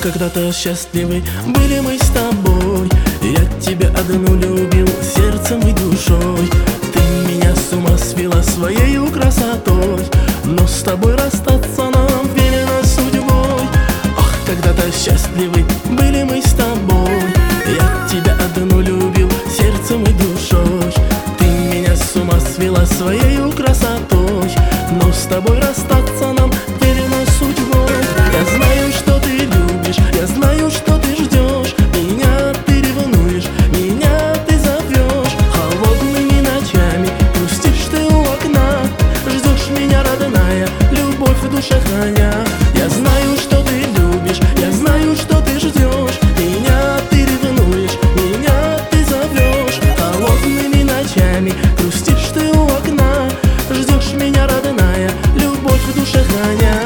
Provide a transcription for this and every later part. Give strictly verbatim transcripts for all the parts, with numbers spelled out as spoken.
когда-то счастливы были мы с тобой. Я тебя одну любил сердцем и душой. Ты меня с ума свела своей красотой, но с тобой расстаться нам велено судьбой. Ах, когда-то счастливы были мы с тобой. Я тебя одну любил сердцем и душой. Ты меня с ума свела своей красотой, но с тобой расстаться нам велено судьбой. Я знаю, что ты любишь, я знаю, что ты ждешь. Меня ты ревнуешь, меня ты зовешь. Холодными ночами грустишь ты у окна. Ждешь меня, родная, любовь в душе храня. Я знаю, что ты любишь, я знаю, что ты ждешь. Меня ты ревнуешь, меня ты зовешь. Холодными ночами грустишь ты у окна. Ждешь меня, родная, любовь в душе храня.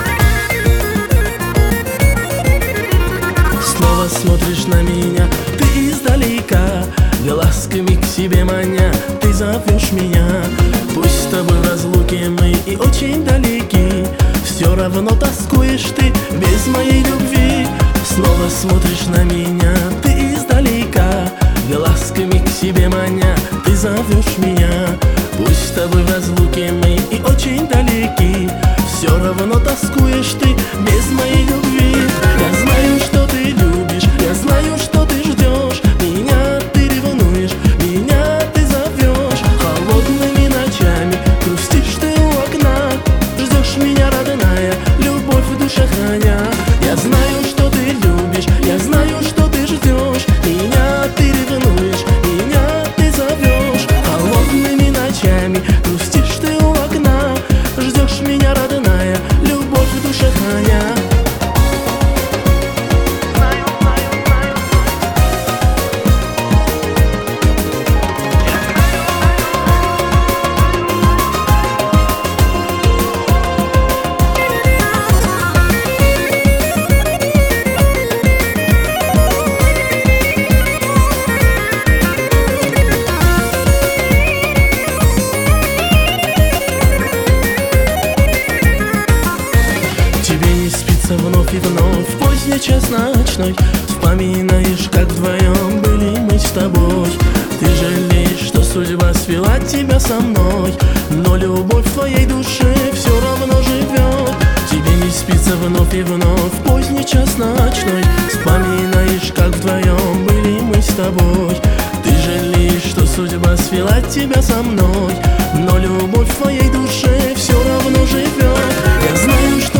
Снова смотришь на меня, ты издалека, глазками к себе маня, ты зовешь меня. Пусть с тобой в разлуке мы и очень далеки, все равно тоскуешь ты без моей любви. Снова смотришь на меня, ты издалека, глазками к себе маня, ты зовешь меня. Пусть с тобой в разлуке мы и очень далеки, все равно тоскуешь ты без моей любви. Я знаю, что ты любишь, я знаю, что ты ждешь. Меня ты ревнуешь, меня ты зовешь. Холодными ночами грустишь ты у окна. Ждешь меня, родная, любовь в душе храня. Я знаю, что ты любишь, я знаю, что ты ждешь. Меня ты ревнуешь, меня ты зовешь. Холодными ночами грустишь ты у окна. Ждешь меня, родная, любовь в душе храня. Вновь и вновь в поздний час ночной вспоминаешь, как вдвоем были мы с тобой. Ты жалеешь, что судьба свела тебя со мной, но любовь в твоей душе все равно живет. Тебе не спится вновь и вновь в поздний час ночной вспоминаешь, как вдвоем были мы с тобой. Ты жалеешь, что судьба свела тебя со мной, но любовь в твоей душе все равно живет. Я знаю, что